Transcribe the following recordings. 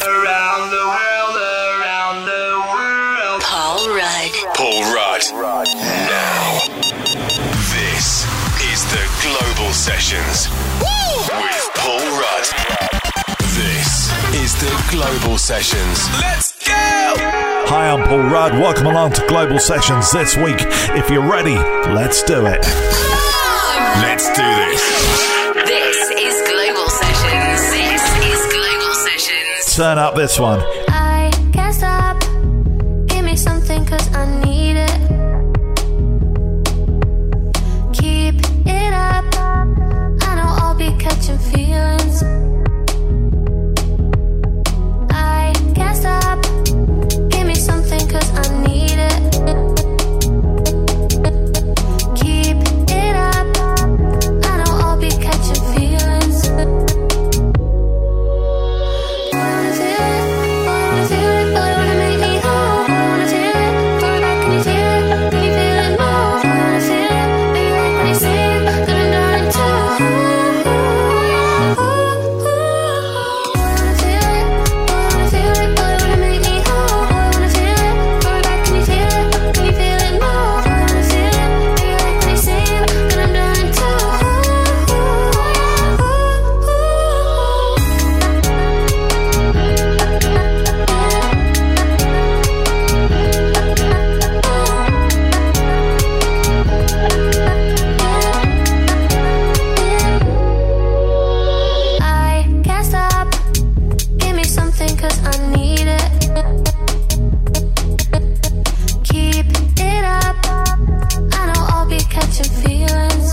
Around the world, around the world. Paul Rudd. Paul Rudd. Now, this is the Global Sessions with Paul Rudd. This is the Global Sessions. Let's go! Hi, I'm Paul Rudd. Welcome along to Global Sessions this week. If you're ready, let's do it. Let's do this. This is Global Sessions. This is Global Sessions. Turn up this one. I can't stop. Give me something 'cause I need it. Keep it up. I know I'll be catching feelings. I can't stop. Give me something 'cause I need it. Keep it up. I know I'll be catching feelings. Wanna feel it, wanna feel it, wanna make me whole. Wanna feel it, throw it back, can you feel it? Can you feel it more? Wanna feel it, be like when you say it, that I'm dying too. Wanna feel it, wanna make me whole. Wanna feel it, throw it back, can you feel it? Can you feel it more? Wanna feel it, be like when you say it, that I'm dying too. I can't stop. Give me something 'cause I need it. Keep it up. I know I'll be catching feelings.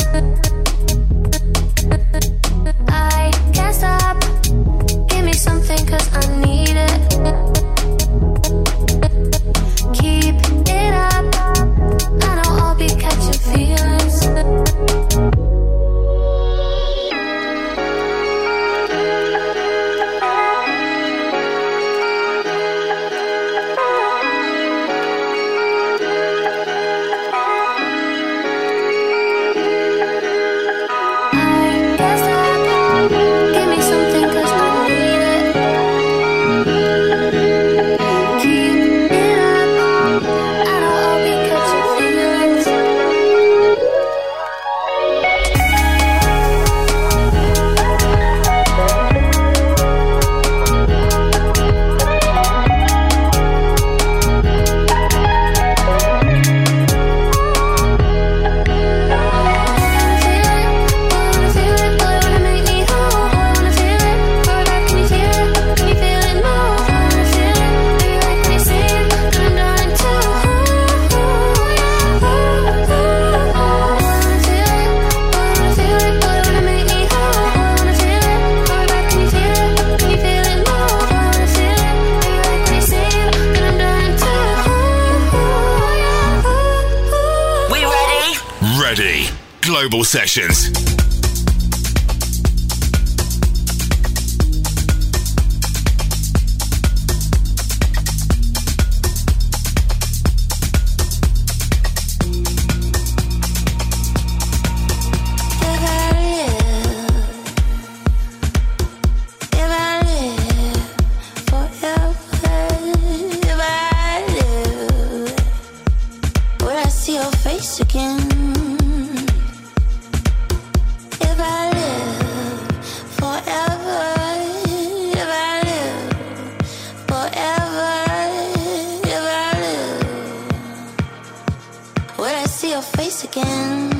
I can't stop. Give me something 'cause I need it. Keep it up. I know I'll be catching feelings. I can't stop. Give me something 'cause I need it. Keep it up. I know I'll be catching feelings. Wanna feel it, wanna make me whole. Wanna feel it, throw it back, can you feel it? Can you feel it more? Wanna feel it, be like when you say it, that I'm dying too. Wanna feel it, wanna make me whole. Wanna feel it, throw it back, can you feel it? Can you feel it more? Wanna feel it, be like when you say it, that I'm dying too. We ready? Ready. Global Sessions. If I live forever, if I live, would I see your face again? If I live forever, if I live forever, if I live, would I see your face again?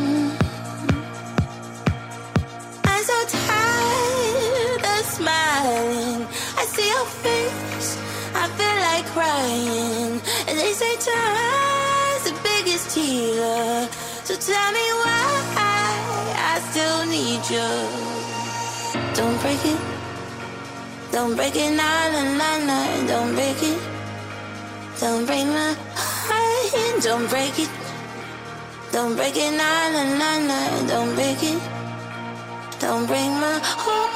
I'm so tired of smiling. I see your face, I feel like crying. And they say time's the biggest healer. So tell me why I still need you. Don't break it, don't break it, nah, nah, nah, nah. Don't break it, don't break my heart. Don't break it, don't break it, nah, nah, nah, nah. Don't break it. Don't break my heart.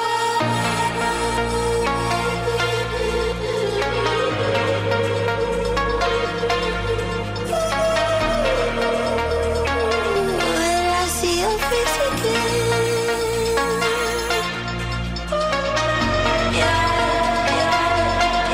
Will I see your face again? Yeah.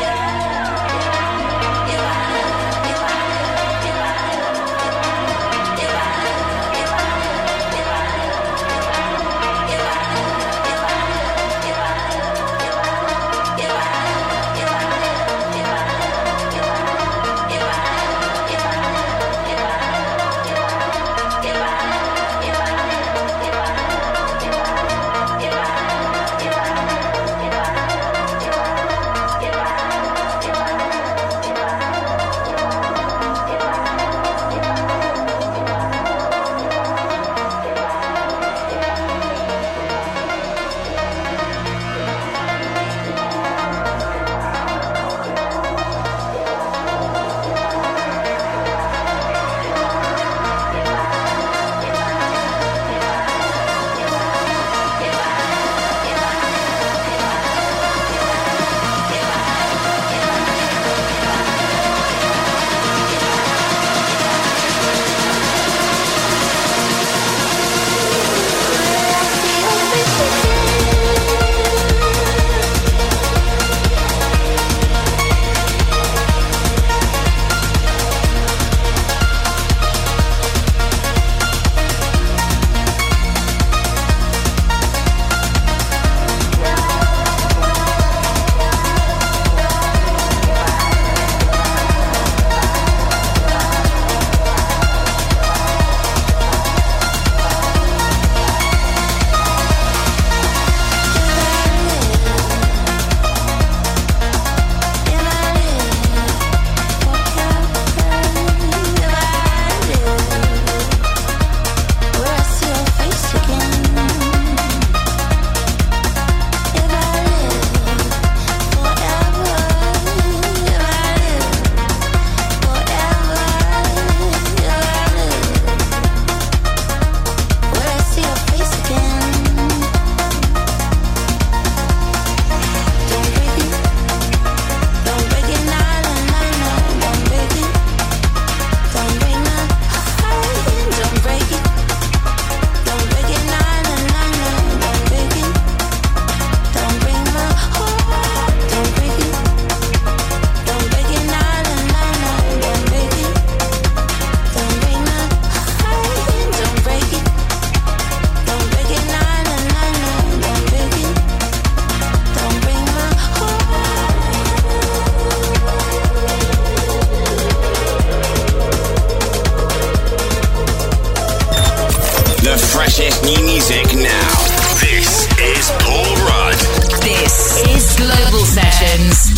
new music now. This is Paul Rudd. This is Global Sessions.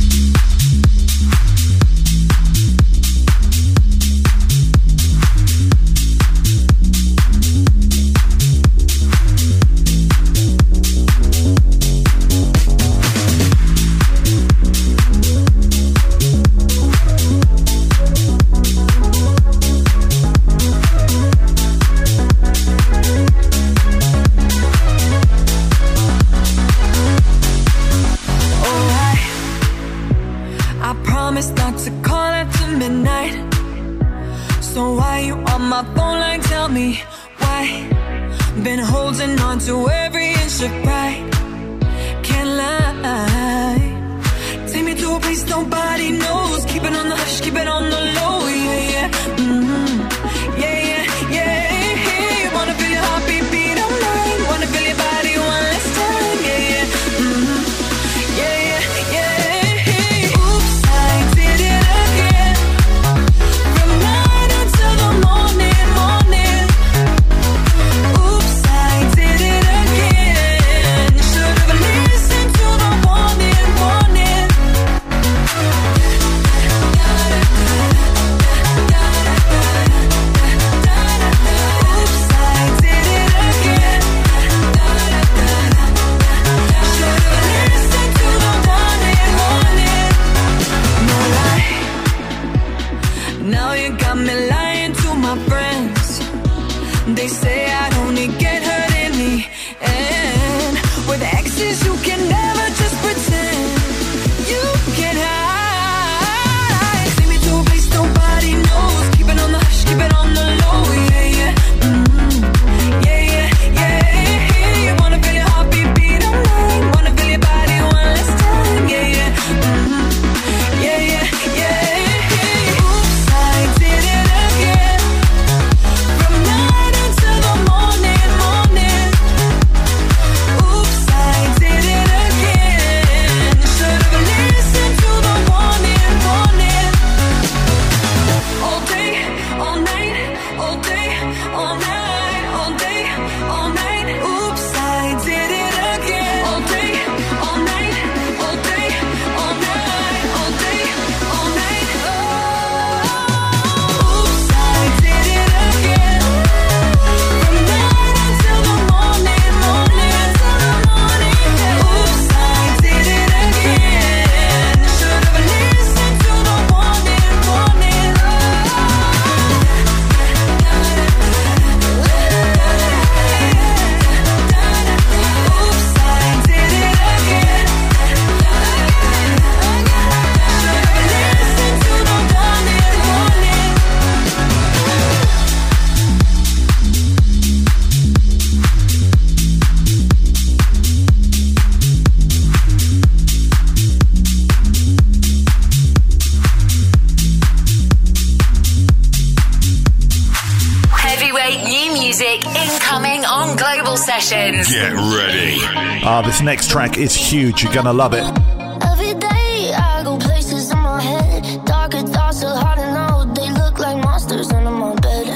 Sessions. Get ready. This next track is huge. You're gonna love it. Every day I go places in my head. Darker thoughts are hard to know. They look like monsters under my bed.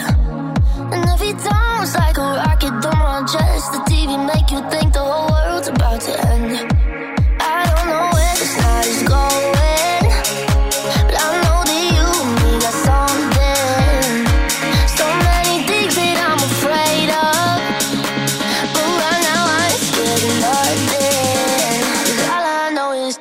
And every time it's like a rocket through my chest. The TV make you think the whole world's about to end. I don't know where this night is going, but I know that you and me got something. So many things that I'm afraid of, but right now I ain't scared of nothing. 'Cause all I know is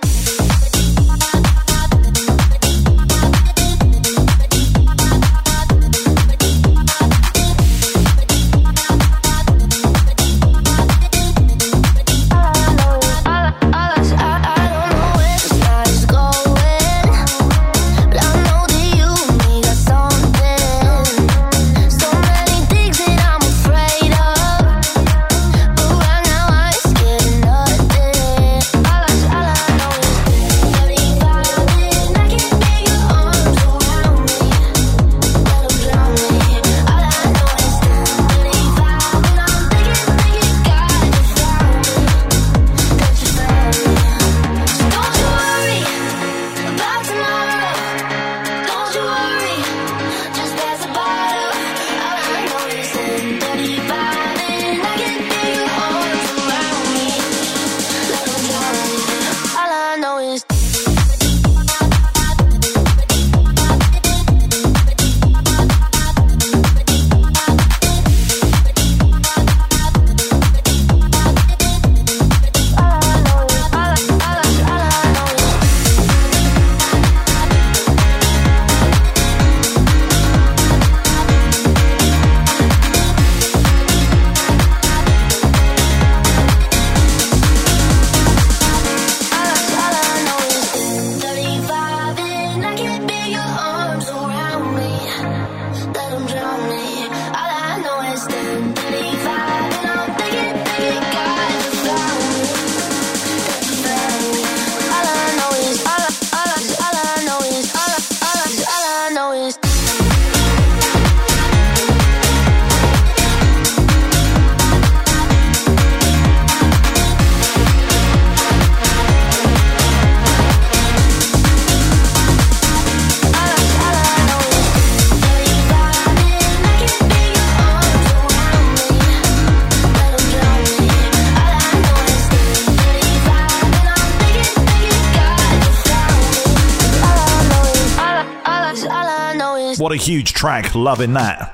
What a huge track. Loving that.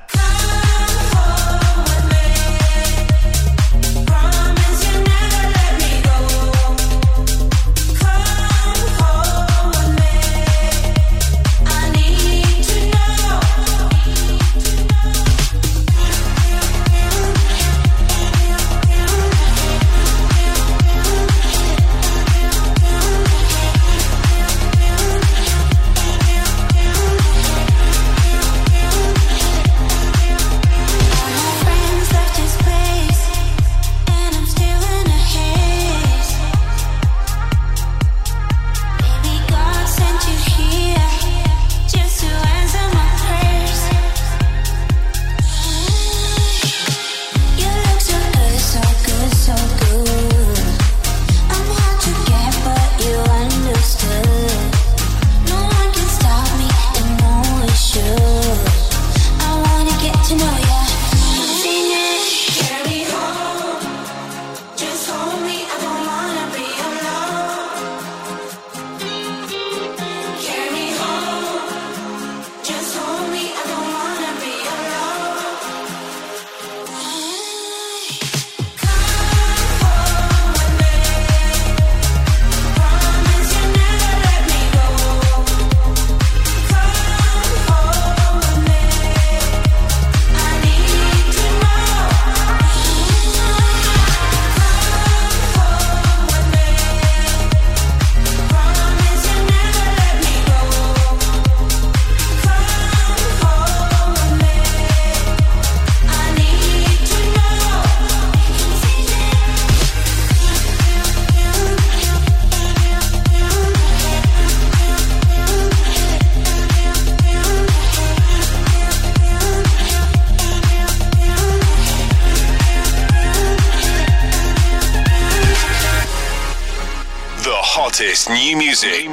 Hottest new music.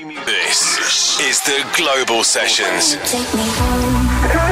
This is the Global Sessions. Take me home.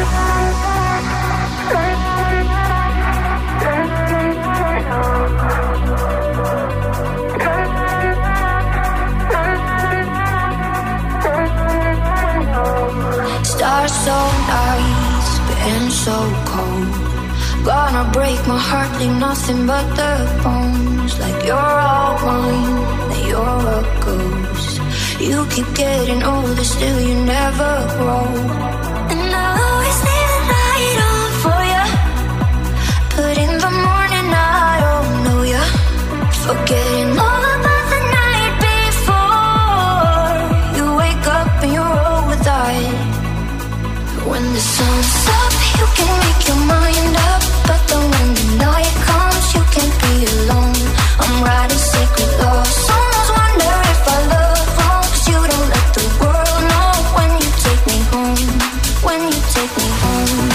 Stars so nice, been so cold. Gonna break my heart, leave nothing but the bones. Like you're all mine, that you're a ghost. You keep getting older, still you never grow. And I always leave the light on for ya, but in the morning I don't know ya. Forgetting all about the night before. You wake up and you're over-eyed. When the sun's up, you can make your mind up, but then when the night comes, you can't be alone. I'm writing secret love songs, wonder if I love wrong, 'cause you don't let the world know when you take me home, when you take me home.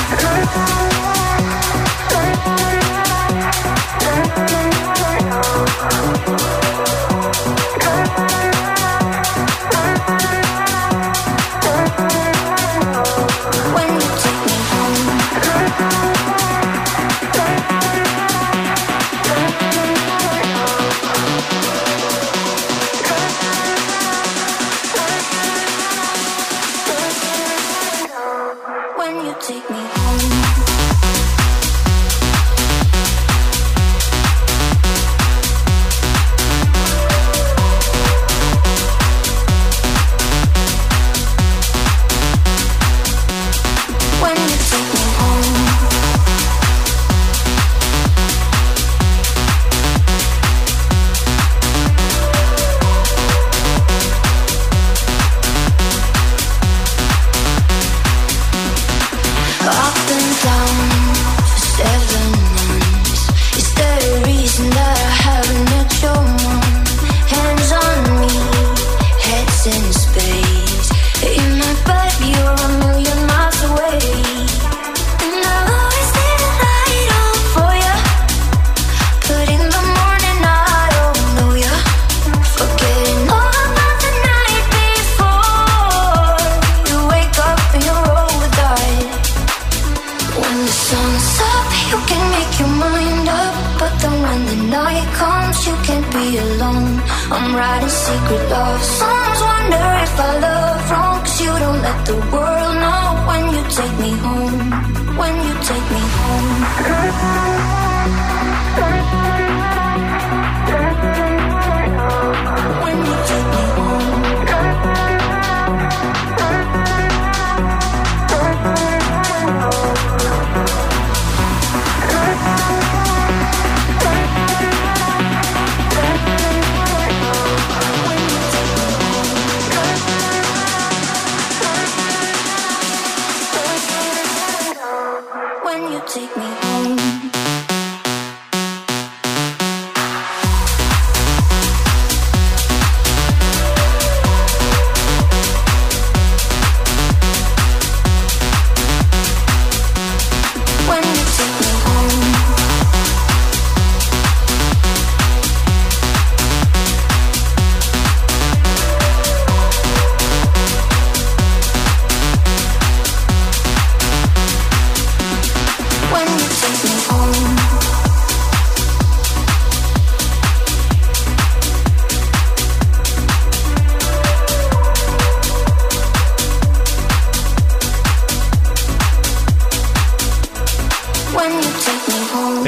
I'm writing secret love songs, wonder if I love wrong, 'cause you don't let the world know when you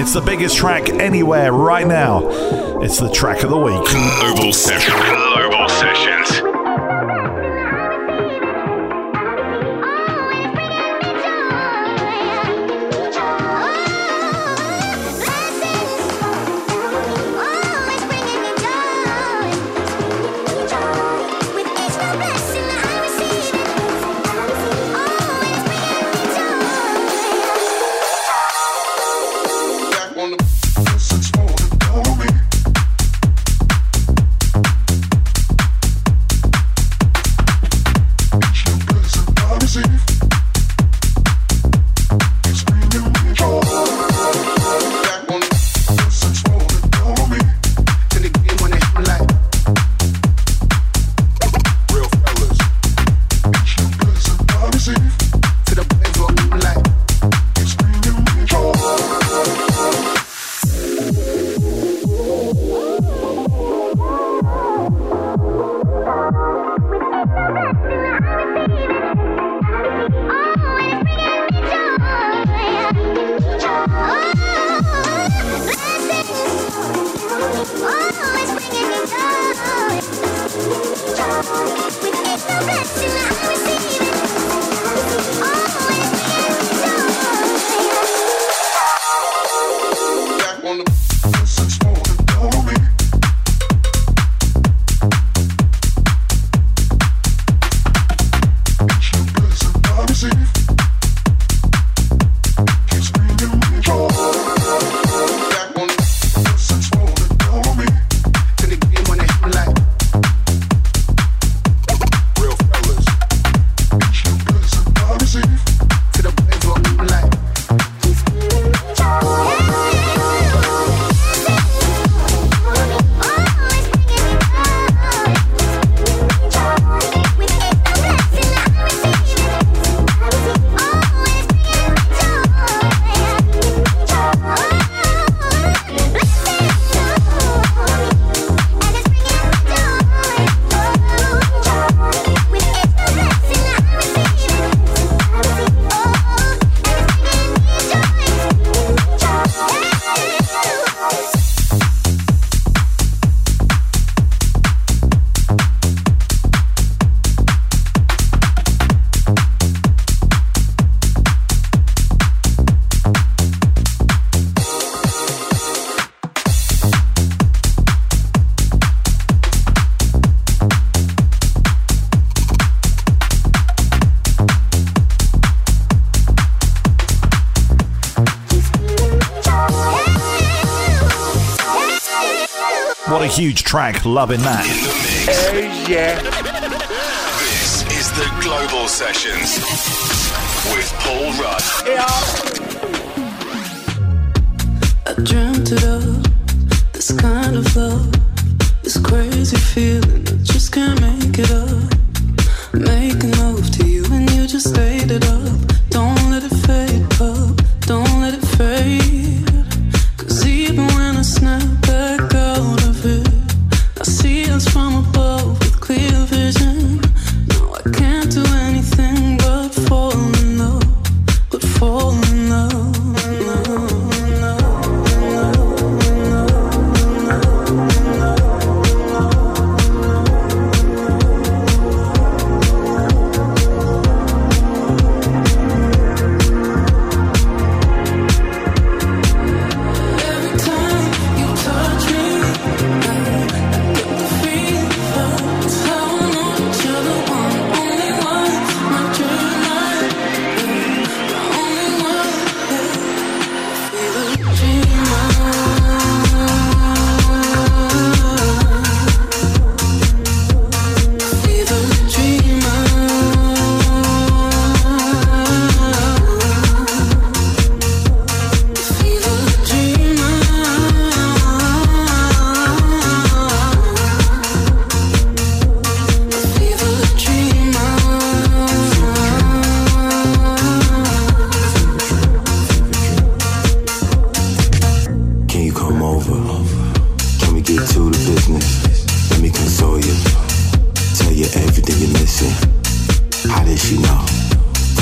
It's the biggest track anywhere right now. It's the track of the week. Global Sessions. Global Sessions. Huge track, loving that. Yeah. This is the Global Sessions with Paul Rudd. I dreamt it up, this kind of love, this crazy feeling, I just can't make it up. Making love to you and you just ate it up. Don't let it fade up, don't let it fade. Cause even when I snap back out of it, I see us from above with clear vision. No, I can't do anything but fall in love, but fall in love.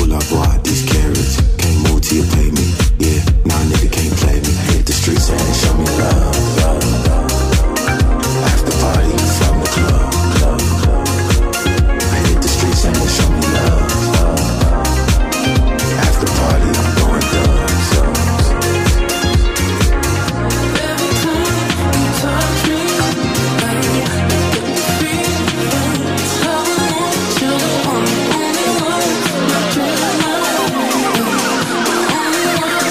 pull up, boy, these carrots. Can't move till you pay me. Yeah, nah, nigga can't play me. Hit the streets and show me love, love, love. After party from the club, club, club. I hit the streets and show me love, love. After party, I'm going dumb, so. Every time you touch me, I get the feeling. I want you, the only one. My dream, my only one.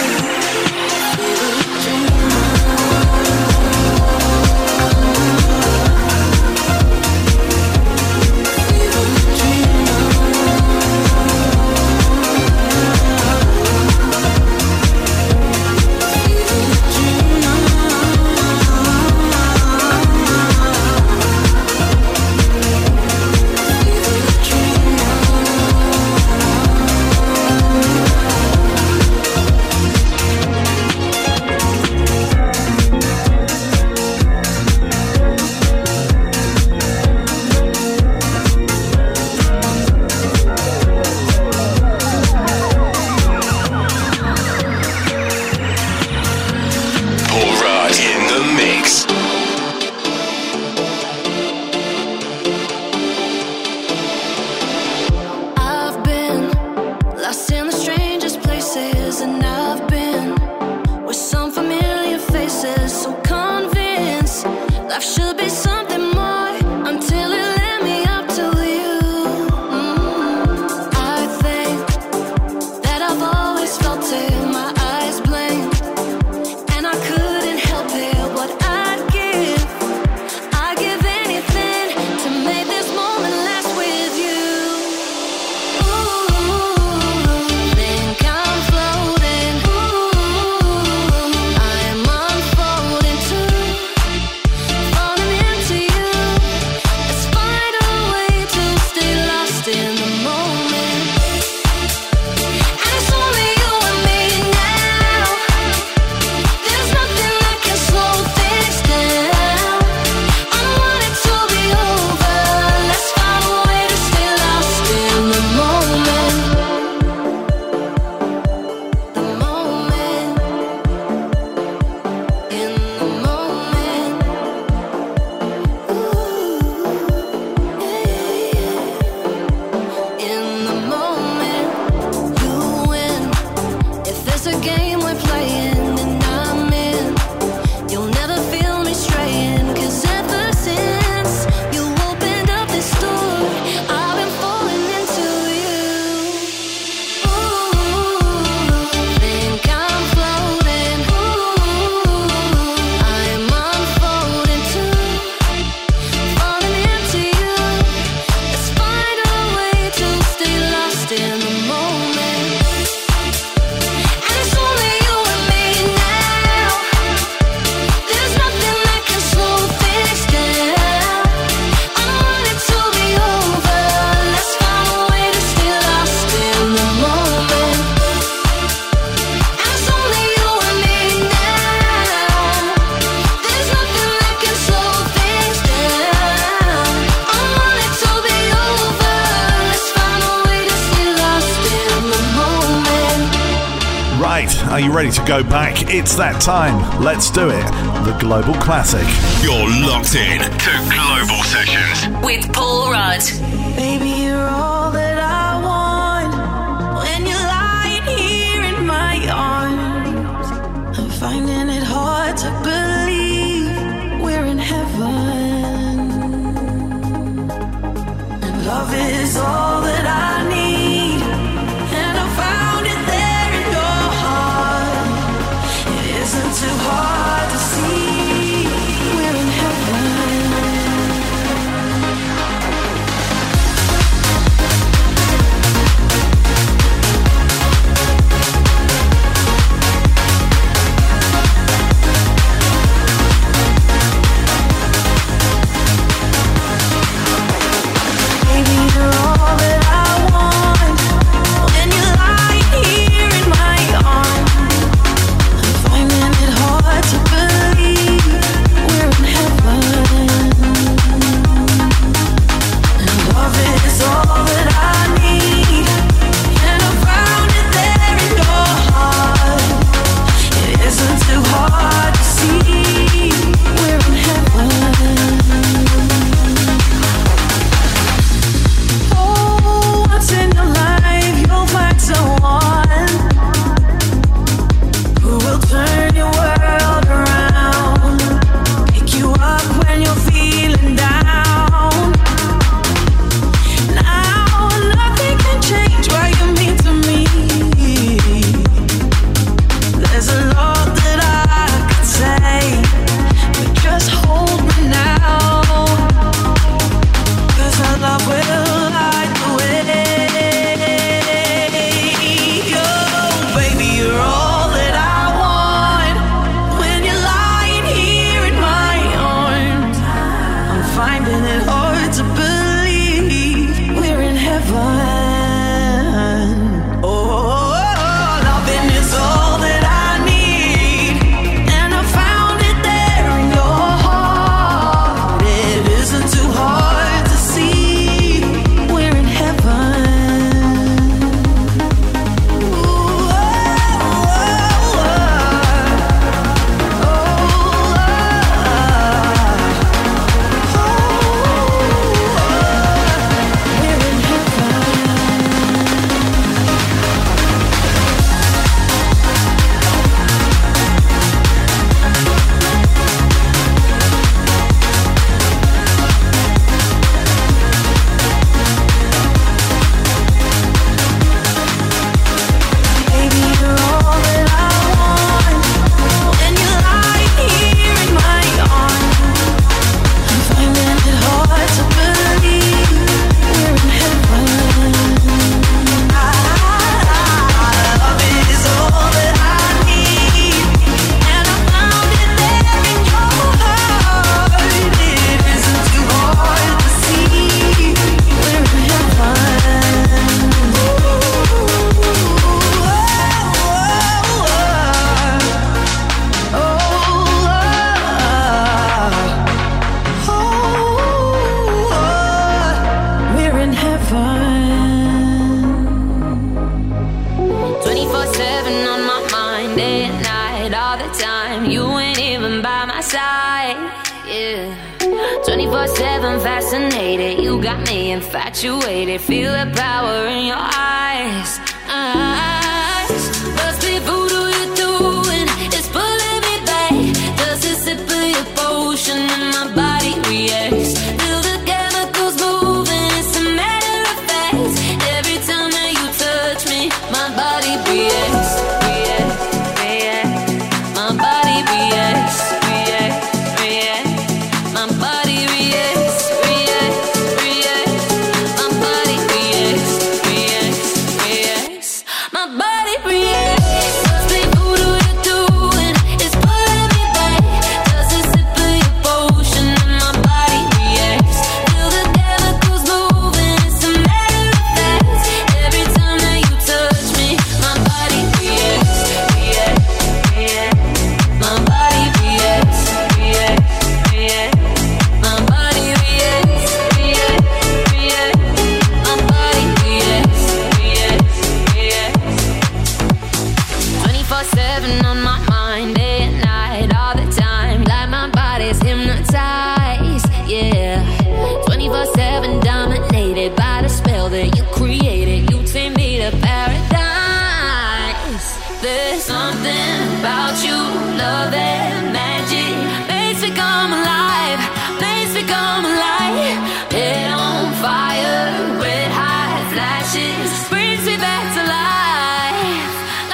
Paul Rudd in the mix. I've been lost in the strangest places, and I've been with some familiar faces. So convinced life should be something more until it led me up to you. I think that I've always felt it, my eyes blinked, and I couldn't help it. What I'd give anything to make this moment last with you. Think I'm floating. I'm unfolding too, falling into you. Let's find a way to stay lost in the moment. And it's only you and me now. There's nothing that can slow things down. I want it to be over. Let's find a way to stay lost in the moment. The moment. In the moment. Ooh, yeah. In the moment. You win. If there's a game we're playing and I'm in, you'll never feel me straying. 'Cause ever since you opened up this door, I've been falling into you. Think I'm floating. I'm unfolding too, falling into you. Let's find a way to stay lost in the moment. And it's only you and me now. There's nothing that can slow things down. I want it to be over. Let's find a way to stay lost in the moment. And it's only you and me now. There's nothing that can slow things down. I want it to be over. Let's find a way to stay lost in the moment. Right, are you ready to go back? It's that time. Let's do it. The Global Classic. You're locked in to Global Sessions. With Paul Rudd. Baby, you're all that I want. When you're lying here in my arms, I'm finding it hard to believe we're in heaven. And love is all that I need, and I found it there in your heart. It isn't too hard to see we're in heaven. Baby, you're all that fine. 24/7 on my mind, day and night, all the time. You ain't even by my side, yeah. 24/7 fascinated, you got me infatuated. Feel the power in your eyes. Must be voodoo you're doing, it's pulling me back. Does a sip of your potion and my body reacts? Feel the chemicals moving, it's a matter of fact. Every time that you touch me, my body reacts, reacts, reacts. My body reacts, reacts, reacts. My body reacts, reacts, reacts. My body reacts, reacts, reacts. My body reacts. Must be voodoo you're doing, it's pulling me back. Does a sip of your potion and my body reacts? Feel the chemicals moving, it's a matter of fact. Every time that you touch me, my body reacts, reacts, reacts. My body reacts, reacts, reacts. My body reacts, reacts, reacts. My body reacts, reacts, reacts. 24/7 on my mind, day and night, all the time. Like my body's hypnotized, yeah. 24/7 dominated by the spell that you created. You take me to paradise. There's something about you, love and magic, makes me come alive, makes me come alive. Head on fire, red hot flashes, brings me back to life.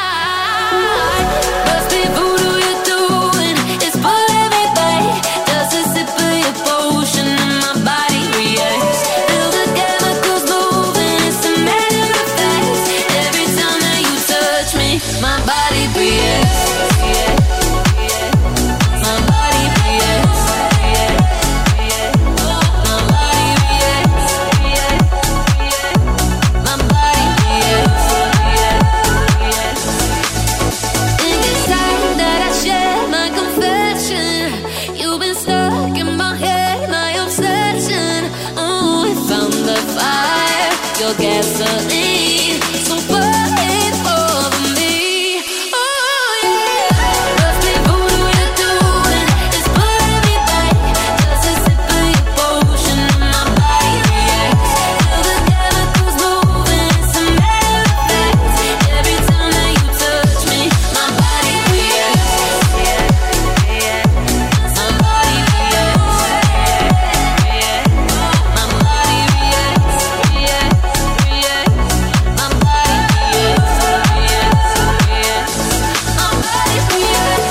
Must be voodoo you're doing, it's pulling me back. Does a sip of your potion and my body reacts? Feel the chemicals moving, it's a matter of fact. Every time that you touch me, my body reacts, reacts, reacts. My body reacts, reacts, reacts. My body reacts, reacts, reacts. My body reacts, reacts, reacts. Think it's time that I share my confession. You've been stuck in my head, my obsession. Oh, we found the fire, your gasoline. So burn it over me. Oh yeah. Must be voodoo you're doing, it's pulling me back. Does a sip of your potion and my body reacts? Feel the chemicals moving, it's a matter of fact. Every time that you touch me, my body reacts, reacts, reacts. My body reacts, reacts, reacts. My body reacts, reacts, reacts. My body reacts, reacts, reacts. My body reacts.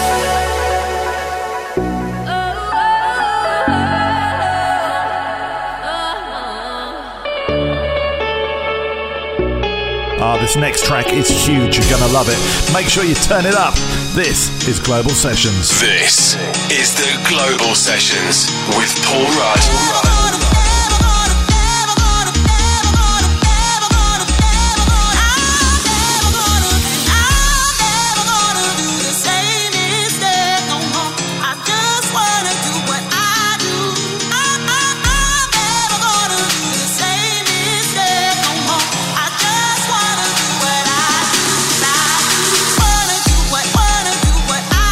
This next track is huge. You're going to love it. Make sure you turn it up. This is Global Sessions. This is the Global Sessions with Paul Rudd.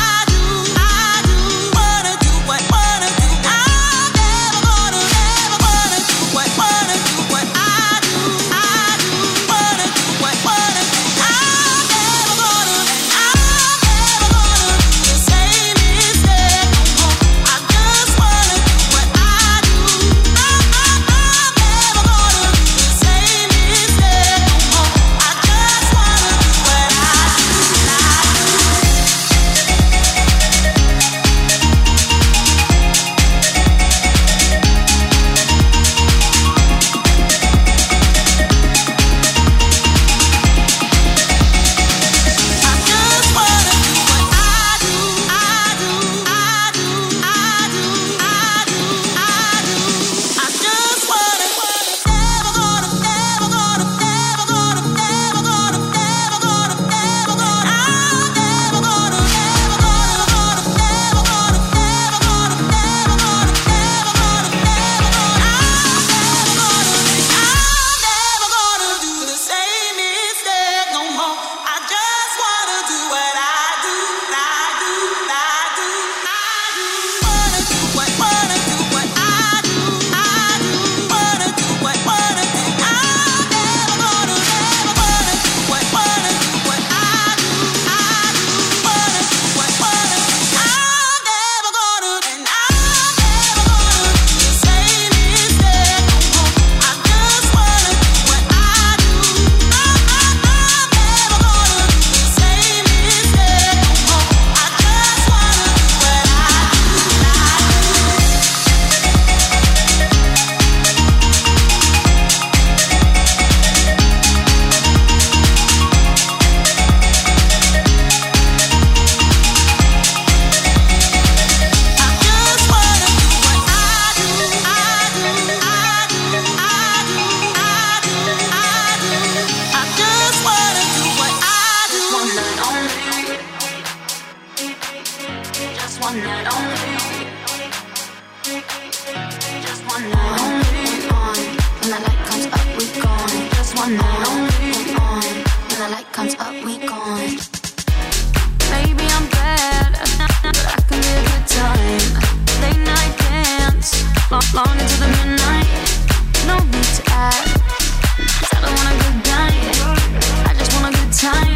Wanna do what one night only. And on. When the light comes up, we gone. Maybe I'm bad, but I can be a good time. Late night dance, long into the midnight. No need to add, 'cause I don't want a good night. I just want a good time.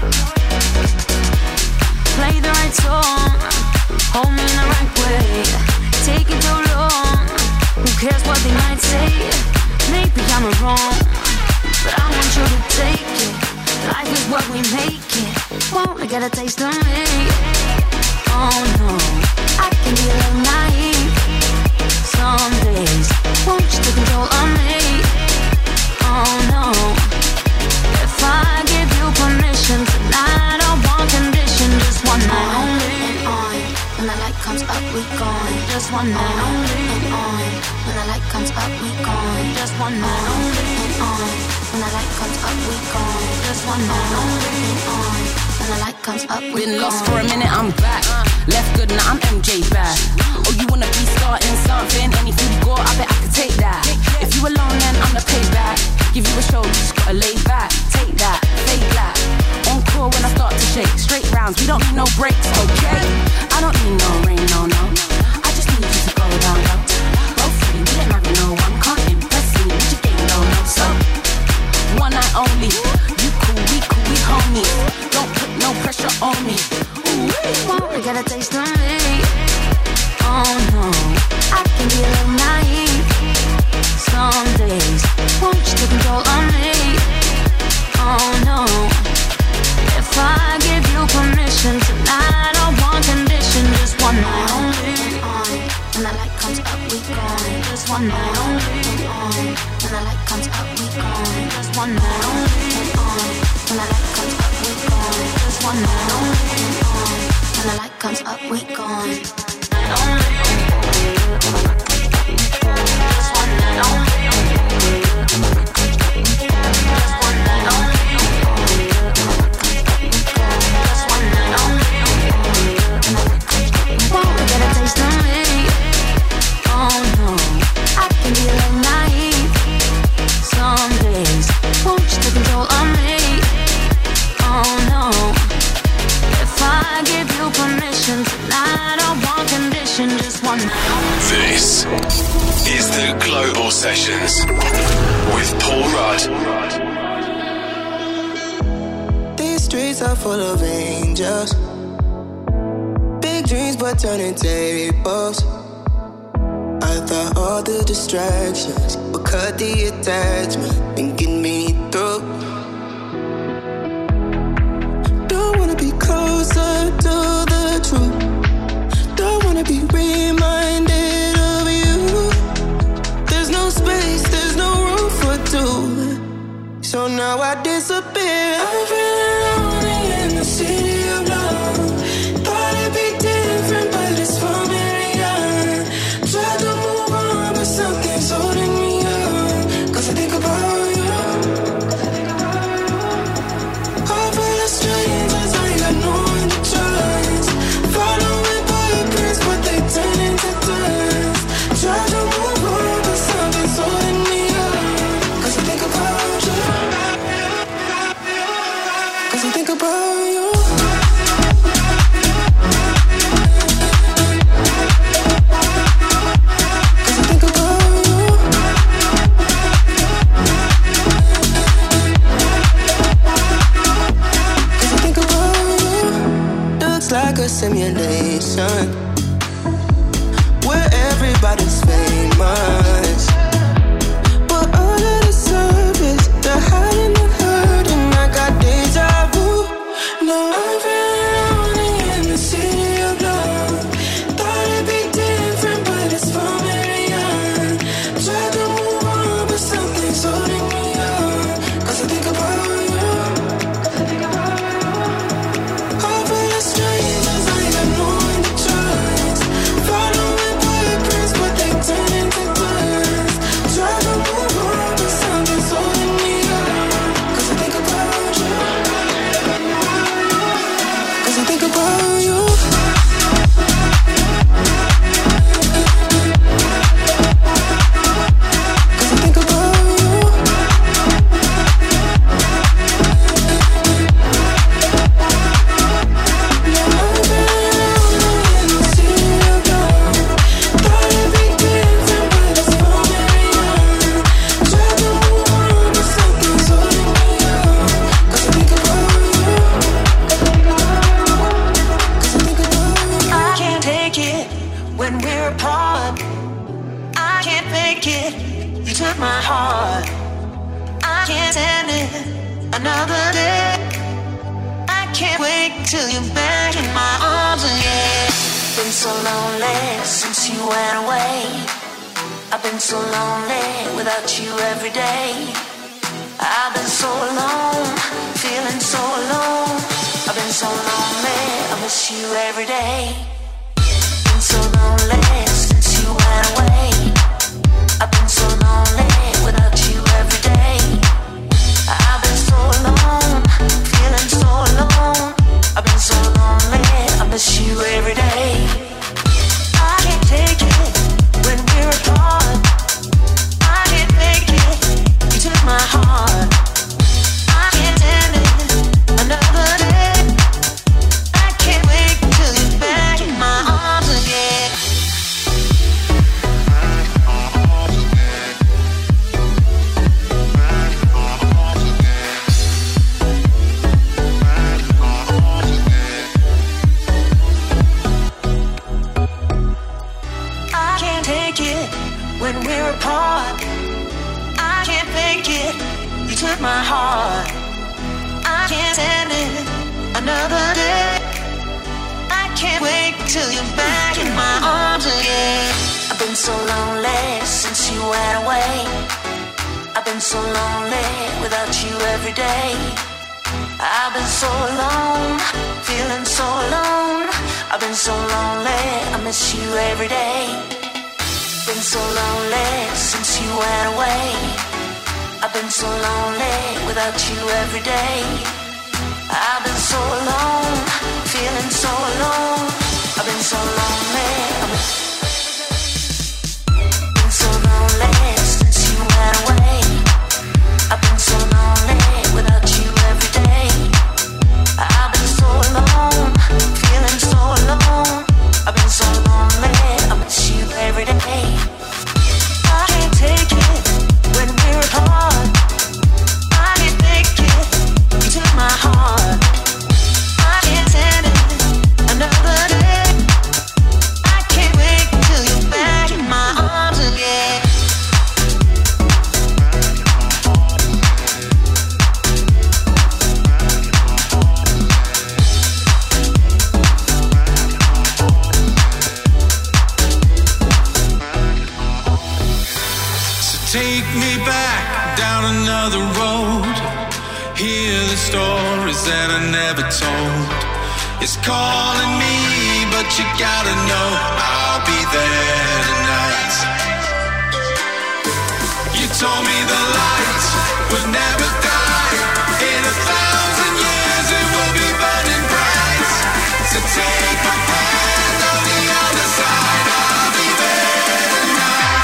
Play the right song, hold me in the right way. Take it so long, who cares what they might say? Maybe I'm wrong, but I want you to take it. Life is what we make it. Wanna get a taste of me? Oh no, I can be a little naive. Some days, won't you take control of me? Oh no, if I give you permission tonight, I want condition, just one night only. And on, when the light comes up, we gone. Just one night only. And on, when the light comes up, we gone. Just one night only. And on, when the light comes up, we gone. Just one night only. And on, when the light comes up, we been gone. lost for a minute, I'm back. Left good, now I'm MJ back. Oh, you wanna be starting something? Anything you got, I bet I could take that. If you alone, then I'm the payback. Give you a show, you just gotta lay back. Take that, fade black. Encore when I start to shake. Straight rounds, we don't need no breaks, okay? I don't need no rain, no, no. I just need you to go down low. Go free, we ain't married no one. Can't impress me with your game, no, no. So, one night only. You cool, we homies. Don't put no pressure on me. Ooh, wanna get a taste of me? Oh no, I can be a little naive. Some days, won't you take control of me? Oh no, if I give you permission tonight, I want condition, just one night only. And on, when the light comes up, we gone. Just one night only. And on, when the light comes up, we gone. Just one night only. And on, when the light comes up, we gone. Just one night only. And on, when the light comes up, we gone. Just one night only. Wanna get a taste of me? Oh no, I can be a little naive. Some days, won't you take control of me? Oh no, if I give you permission tonight, I want condition, just one night. This is the Global Sessions with Paul Rudd. These streets are full of angels. Big dreams but turning tables. I thought all the distractions would cut the attachment and get me through. Don't wanna be closer to the truth. Don't wanna be reminded of you. There's no space, there's no room for two. So now I disappear. I'm feeling lonely in the city of love. Thought it'd be different, but it's familiar. Tried to move on, but something's holding me up. 'Cause I think about you. All full of strangers, I got no one to trust. Following footprints, but they turn into dust. Tried to move on, but something's holding me up. 'Cause I think about you. another day. I can't wait till you're back in my arms again. Been so lonely since you went away. I've been so lonely without you every day. I've been so alone, feeling so alone. I've been so lonely, I miss you every day. Been so lonely since you went away. I've been so lonely without you every day. I've been so alone, feeling so alone. I've been so lonely, I miss you every day. I can't take it when we're apart. I can't take it, you took my heart. I can't stand it another day. I can't wait till you're back in my arms again. When we're apart, I can't fake it. You took my heart. I can't stand it another day. I can't wait till you're back in my arms again. I've been so lonely since you went away. I've been so lonely without you every day. I've been so alone, feeling so alone. I've been so lonely, I miss you every day. Been so lonely since you went away. I've been so lonely without you every day. I've been so alone, feeling so alone. I've been so lonely. Been so lonely since you went away. I've been so lonely without you every day. I've been so alone, feeling so alone. I've been so lonely, I miss you every day. I can't take it when we're apart. I can't take it, you took my heart. I can't stand it another day. I can't wait till you're back in my arms again. Take me back down another road. Hear the stories that I never told. It's calling me, but you gotta know I'll be there tonight. You told me the light would never die. In 1,000 years it will be burning bright. So take my hand on the other side. I'll be there tonight.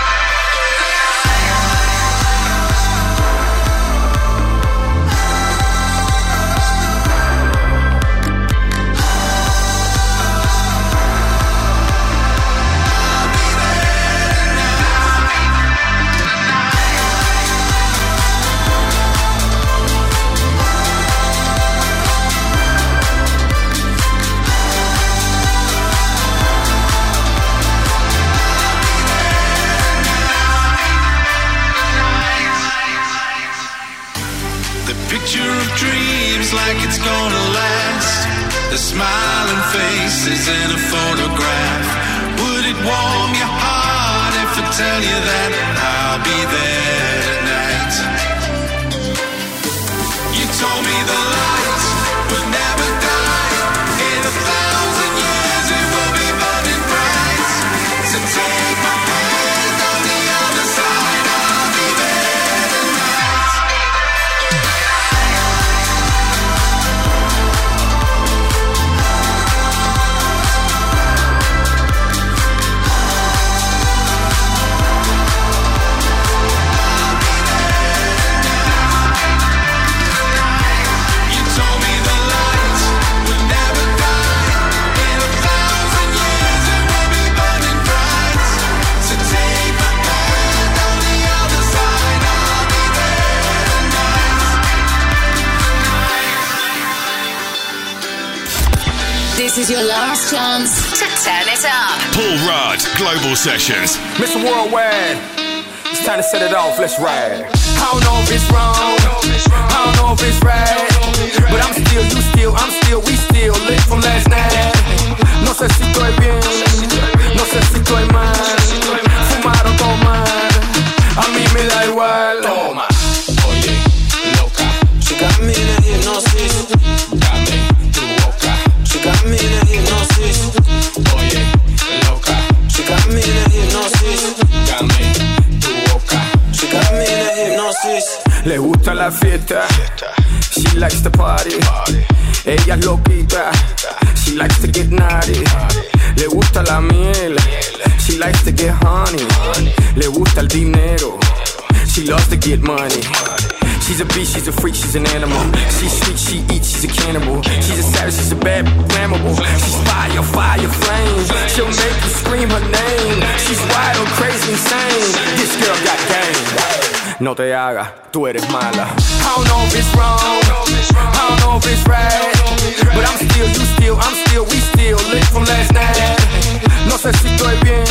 Like it's gonna last. The smiling faces in a photograph. Would it warm your heart if I tell you that I'll be there tonight? You told me the light would never die. In 1,000 years it will be burning bright. So take my hand on the other side. I'll be there tonight. This is your last chance to turn it up. Paul Rudd, Global Sessions. Mr. Worldwide, it's time to set it off, let's ride. I don't know if it's wrong, we still lit from last night. No sé si estoy bien, no sé si estoy mal. Fumar o tomar, a mí me da igual. Toma, oye, loca. She got me in a hypnosis. Dame tu boca. She got me in a hypnosis. Oye, loca. She got me in a hypnosis. Dame tu boca. She got me in a hypnosis. Le gusta la fiesta. She likes to party. Ella es loquita. She likes to get naughty. Le gusta la miel. She likes to get honey. Le gusta el dinero. She loves to get money. She's a beast, she's a freak, she's an animal. She's sweet, she eats, she's a cannibal. She's a savage, she's a bad, flammable. She's fire, fire, flame. She'll make you scream her name. She's wild, crazy, insane. This girl got game. No te hagas, tú eres mala. I don't know if it's wrong, I don't know if it's right, but I'm still, you still, I'm still, we still lit from last night. No sé si estoy bien,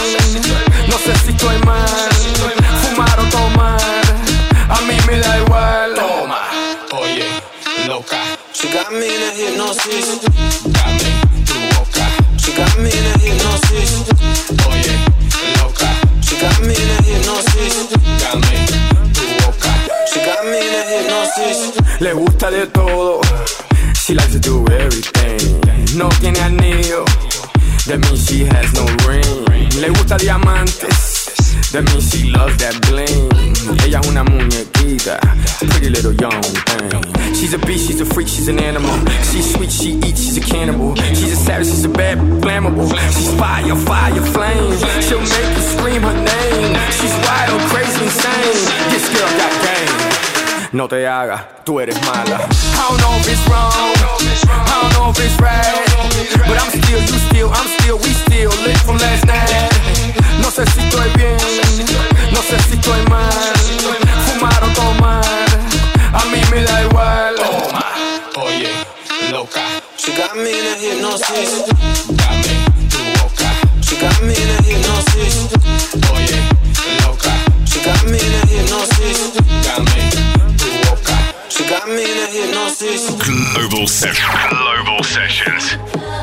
no sé si estoy mal. Fumar o tomar, a mí me da igual. Toma, oye, loca. She got me in a hypnosis. Dame tu boca. She got me in a hypnosis. Oye, loca. She got me in a hypnosis. Dame tu boca. She got me in a hypnosis. Le gusta de todo. She likes to do everything. No tiene anillo. That means she has no ring. Le gusta diamantes. That means she loves that bling. Ella es una muñequita, pretty little young thing. She's a beast, she's a freak, she's an animal. She's sweet, she eats, she's a cannibal. She's a savage, she's a bad, flammable. She's fire, fire, flame. She'll make you scream her name. She's wild, crazy, insane. This girl got game. No te hagas, tú eres mala. I don't know if it's wrong, I don't know if it's right, but I'm still, you still, I'm still, we still lit from last night. No sé si estoy bien, no sé si estoy mal. Fumar o tomar, a mí me da igual. Toma, oye, loca. She got me in a hypnosis. Dame tu boca. She got me in a hypnosis. Oye, loca. She got me in a hypnosis. Dame tu boca. She got me in a hypnosis. Global Sessions.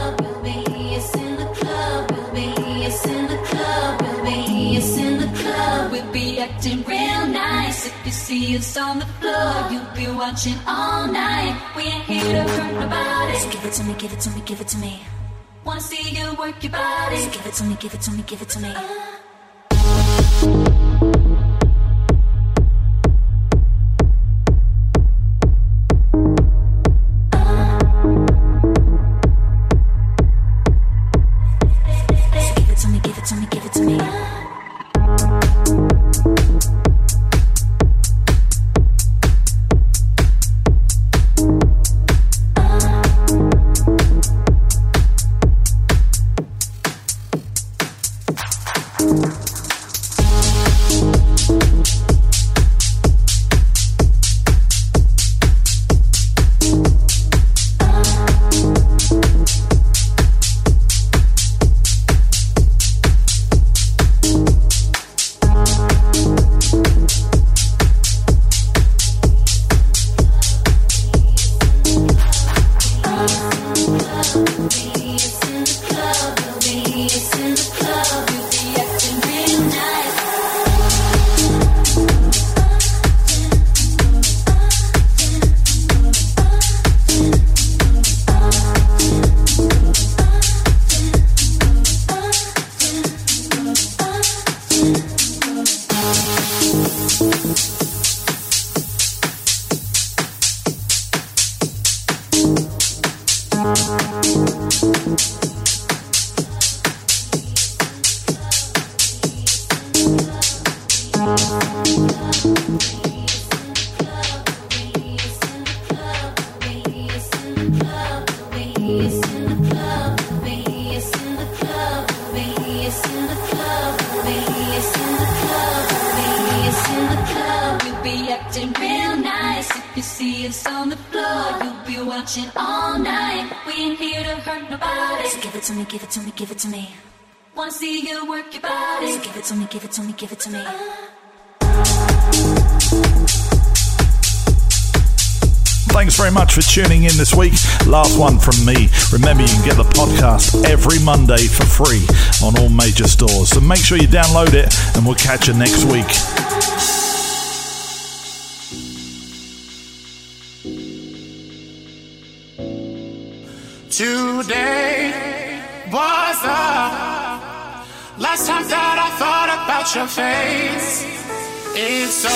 Acting real nice. If you see us on the floor, you'll be watching all night. We ain't here to hurt nobody. So give it to me, give it to me, give it to me. Wanna see you work your body. So give it to me, give it to me, give it to me. So give it to me, give it to me, give it to me. Thanks very much for tuning in this week. Last one from me. Remember, you can get the podcast every Monday for free on all major stores. So make sure you download it, and we'll catch you next week. Today was the last time that I thought about your face. It's so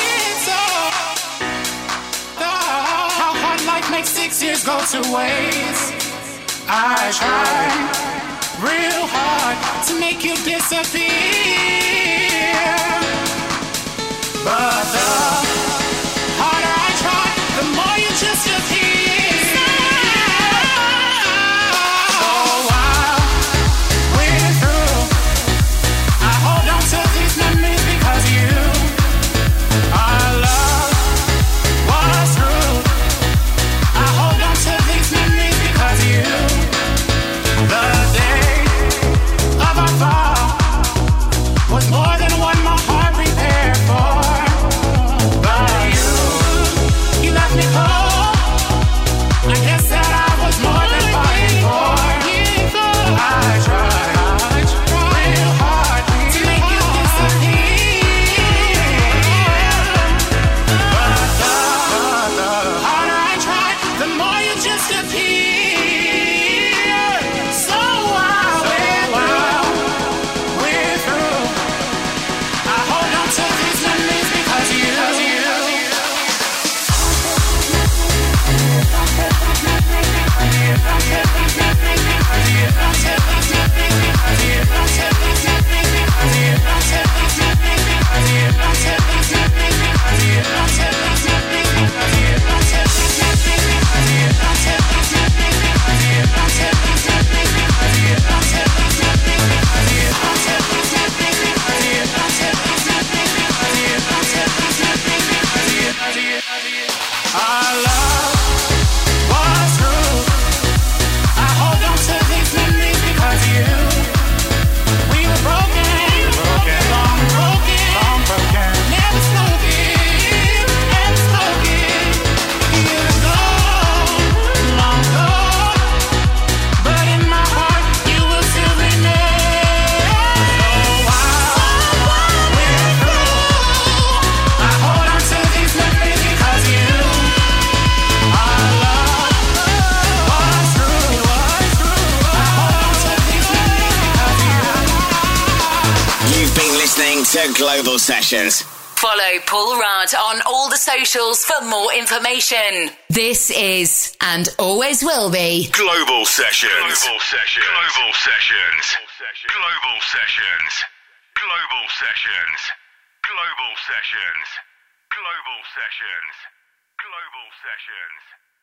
how hard life makes 6 years go to waste. I tried real hard to make you disappear, but the harder I try, the more you just appear. to Global Sessions. Follow Paul Rudd on all the socials for more information. This is, and always will be, Global Sessions. Global Sessions. Global Sessions. Global Sessions. Global Sessions. Global Sessions. Global Sessions. Global Sessions.